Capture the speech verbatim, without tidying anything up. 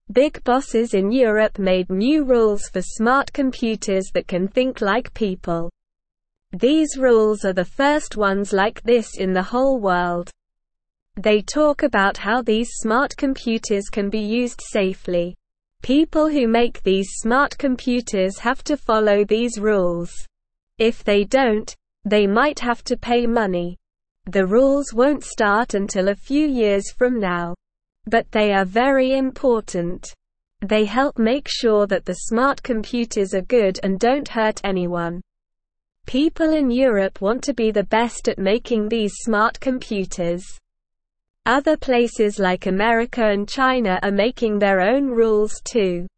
Big bosses in Europe made new rules for smart computers that can think like people. These rules are the first ones like this in the whole world. They talk about how these smart computers can be used safely. People who make these smart computers have to follow these rules. If they don't, they might have to pay money. The rules won't start until a few years from now. But they are very important. They help make sure that the smart computers are good and don't hurt anyone. People in Europe want to be the best at making these smart computers. Other places like America and China are making their own rules too.